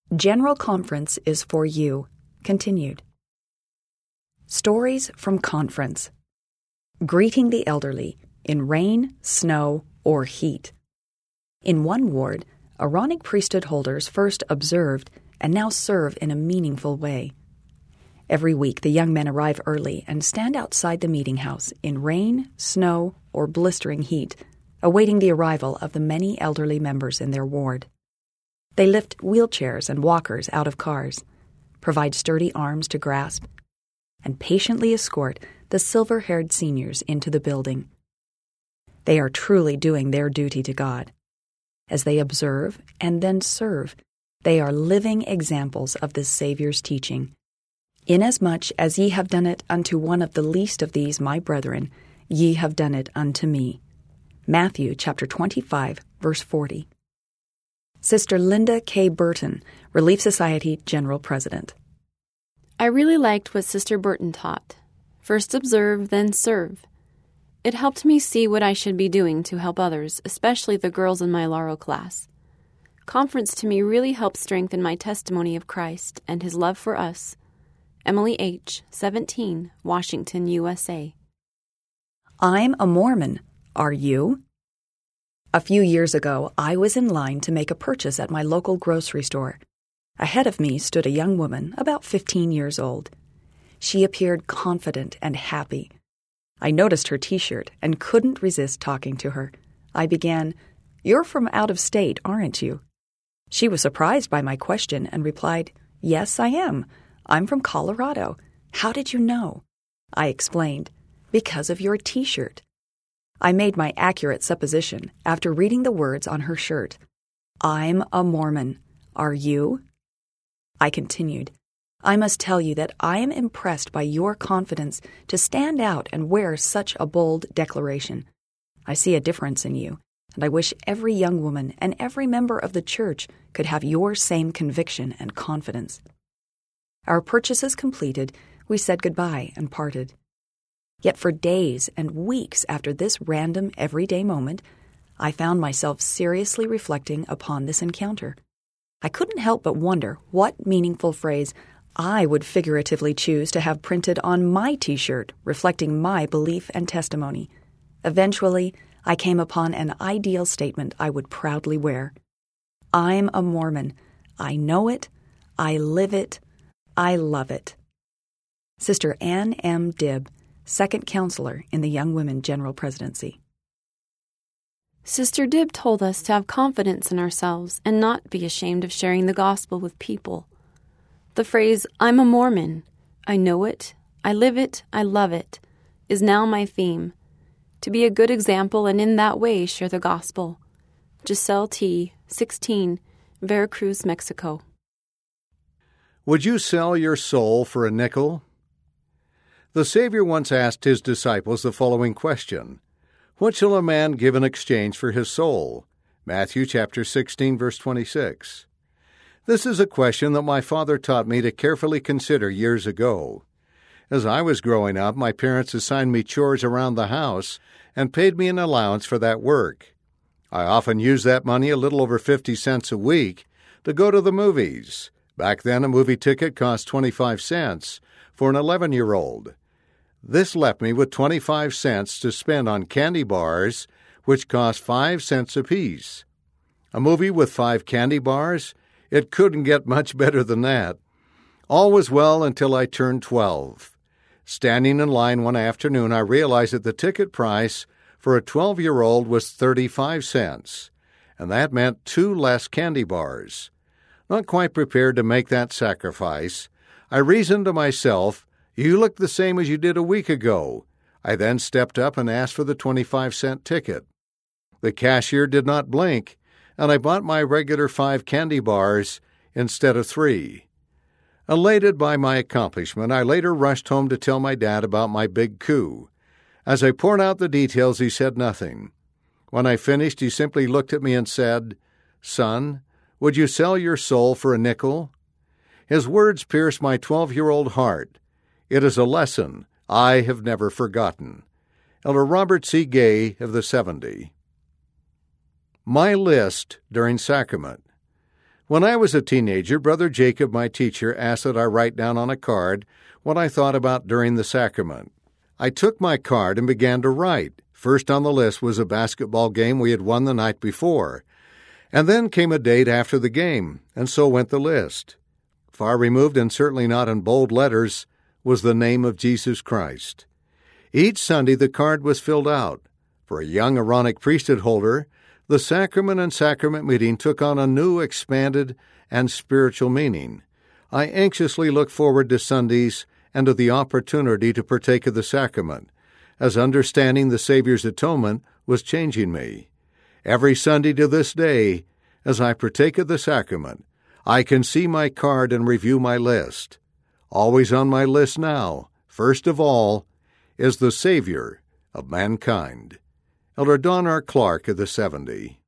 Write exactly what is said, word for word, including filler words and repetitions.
General Conference is for you. Continued. Stories from Conference. Greeting the elderly in rain, snow, or heat. In one ward, Aaronic priesthood holders first observed and now serve in a meaningful way. Every week, the young men arrive early and stand outside the meeting house in rain, snow, or blistering heat, awaiting the arrival of the many elderly members in their ward. They lift wheelchairs and walkers out of cars, provide sturdy arms to grasp, and patiently escort the silver-haired seniors into the building. They are truly doing their duty to God. As they observe and then serve, they are living examples of the Savior's teaching. Inasmuch as ye have done it unto one of the least of these my brethren, ye have done it unto me. Matthew chapter twenty-five, verse forty. Sister Linda K. Burton, Relief Society General President. I really liked what Sister Burton taught. First observe, then serve. It helped me see what I should be doing to help others, especially the girls in my Laurel class. Conference to me really helped strengthen my testimony of Christ and His love for us. Emily H., seventeen, Washington, U S A. I'm a Mormon. Are you? A few years ago, I was in line to make a purchase at my local grocery store. Ahead of me stood a young woman, about fifteen years old. She appeared confident and happy. I noticed her T-shirt and couldn't resist talking to her. I began, "You're from out of state, aren't you?" She was surprised by my question and replied, "Yes, I am. I'm from Colorado. How did you know?" I explained, "Because of your T-shirt." I made my accurate supposition after reading the words on her shirt. I'm a Mormon. Are you? I continued, I must tell you that I am impressed by your confidence to stand out and wear such a bold declaration. I see a difference in you, and I wish every young woman and every member of the church could have your same conviction and confidence. Our purchases completed, we said goodbye and parted. Yet for days and weeks after this random, everyday moment, I found myself seriously reflecting upon this encounter. I couldn't help but wonder what meaningful phrase I would figuratively choose to have printed on my T-shirt reflecting my belief and testimony. Eventually, I came upon an ideal statement I would proudly wear. I'm a Mormon. I know it. I live it. I love it. Sister Ann M. Dibb, Second Counselor in the Young Women General Presidency. Sister Dibb told us to have confidence in ourselves and not be ashamed of sharing the gospel with people. The phrase, I'm a Mormon, I know it, I live it, I love it, is now my theme. To be a good example and in that way share the gospel. Giselle T., sixteen, Veracruz, Mexico. Would you sell your soul for a nickel? The Savior once asked his disciples the following question, What shall a man give in exchange for his soul? Matthew chapter sixteen, verse twenty-six. This is a question that my father taught me to carefully consider years ago. As I was growing up, my parents assigned me chores around the house and paid me an allowance for that work. I often used that money, a little over fifty cents a week, to go to the movies. Back then, a movie ticket cost twenty-five cents for an eleven-year-old. This left me with twenty-five cents to spend on candy bars, which cost five cents apiece. A movie with five candy bars? It couldn't get much better than that. All was well until I turned twelve. Standing in line one afternoon, I realized that the ticket price for a twelve-year-old was thirty-five cents, and that meant two less candy bars. Not quite prepared to make that sacrifice, I reasoned to myself, You look the same as you did a week ago. I then stepped up and asked for the twenty-five cent ticket. The cashier did not blink, and I bought my regular five candy bars instead of three. Elated by my accomplishment, I later rushed home to tell my dad about my big coup. As I poured out the details, he said nothing. When I finished, he simply looked at me and said, Son, would you sell your soul for a nickel? His words pierced my twelve-year-old heart. It is a lesson I have never forgotten. Elder Robert C. Gay of the seventy. My list during sacrament. When I was a teenager, Brother Jacob, my teacher, asked that I write down on a card what I thought about during the sacrament. I took my card and began to write. First on the list was a basketball game we had won the night before. And then came a date after the game, and so went the list. Far removed, and certainly not in bold letters, was the name of Jesus Christ. Each Sunday the card was filled out. For a young Aaronic priesthood holder, the sacrament and sacrament meeting took on a new, expanded, and spiritual meaning. I anxiously look forward to Sundays and to the opportunity to partake of the sacrament, as understanding the Savior's atonement was changing me. Every Sunday to this day, as I partake of the sacrament, I can see my card and review my list. Always on my list now, first of all, is the Savior of mankind. Elder Don R. Clark of the seventy.